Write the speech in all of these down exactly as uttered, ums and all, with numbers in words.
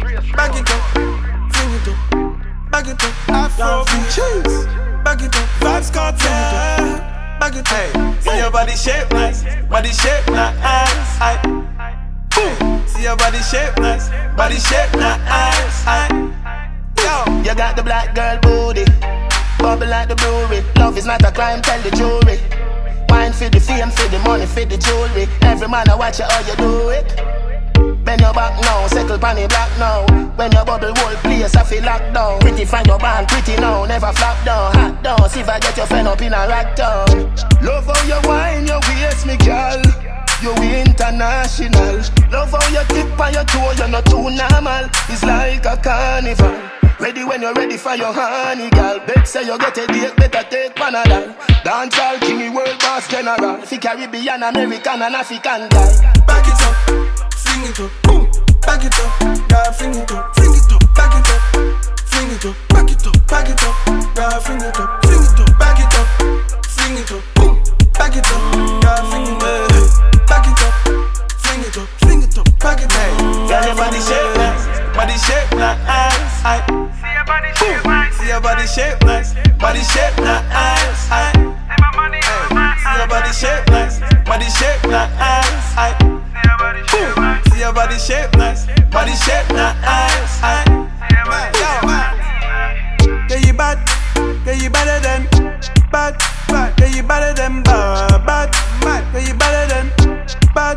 Back it up, fling it up, back it up, Afro cheese. Back it up, Vybz Kartel. Back it up, hey. See your body shape nice, body shape nice. Aye. Boom. See your body shape nice, body shape nice. Aye. Yo, you got the black girl booty, bubble like the brewery. Love is not a crime, tell the jury. Wine for the fame, for the money, for the jewelry. Every man I watch you how you do it. Bend your back now, circle panny black now. When your bubble whole place, I feel locked down. Pretty find your band, pretty now, never flop down. Hot down, see if I get your friend up in a rack down. Love how you wine, your waist, me girl. You international. Love how you tip on your toe, you're not too normal. It's like a carnival. Ready when you're ready for your honey, girl. Bet say you get a date, better take Panadol. Dancehall king, world boss general. Fi Caribbean, American and African guy. Back it up, fling it up, boom. Back it up, girl, fling it up, fling it up. Back it up, fling it up, back it up, back it up, girl, fling it up, fling it up. Back it up, fling it up, boom. Back it up, girl, fling it up. Back it up, fling it up, fling it up, back it up. Girl, your body shape nice, body shape nice. Aye. See your body shape nice, see your body shape nice, body shape nice. Aye. See my money on my see your body shape nice, body shape nice. Aye. See your body shape nice, see your body shape nice, body shape nice. Aye. see your body shape nice. Yeah, you bad, yeah, you better than bad, bad. Yeah, you better than bad, bad, bad. Yeah, you better than bad.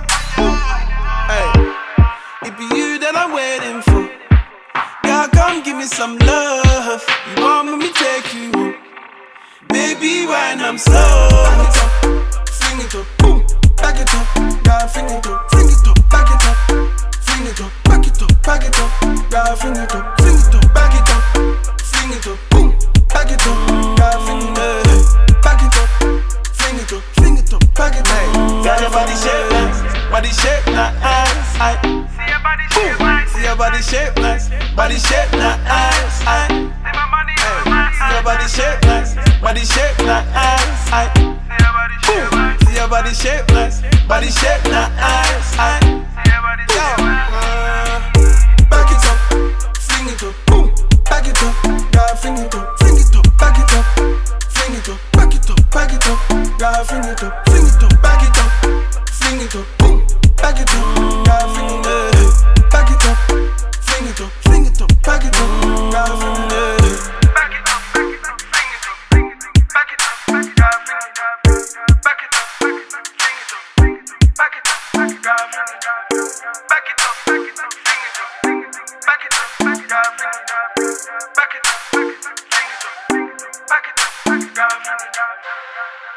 Hey, it be you that I'm waiting for. Girl, come give me some love. You want me to take you home? Baby, when I'm slow. Back it up, fling it up, boom. Back it up, girl, fling it up, fling it up. Back it up, fling it up, back it up, back it up, girl, fling it up, fling it up. Back it up, fling it up, boom. Back it up, girl, fling it up. Back it up, fling it up, fling it up, back it up. Girl, your body shape nice, body shape nice. Aye. See your body shape nice, See your body shape nice, body shape nice. Aye. see my money on my See your body shape nice, body shape nice. Aye. See your body shape nice, See your body shape nice, body shape nice. Aye. see your body Yo, shape nice. uh, back it up, fling it up, boom. Back it up, girl, fling it up, fling it up. Back it up, fling it up, back it up, back it up, girl, fling it up, fling it up. Back it up, fling it up, boom. Back it up, girl, fling it up. Back it up, fling it up, fling it up, back it up, girl, fling it up. Back it up, back it up, fling it up, fling it up. Back it up, back it up, fling it up. Back it up, back it up, fling it up, fling it up. Back it up, back it up, fling it up. Back it up, back it up, fling it up, fling it up. Back it up, back it up, fling it up. Back it up, back it up, fling it up, fling it up. Back it up, back it up, fling it up.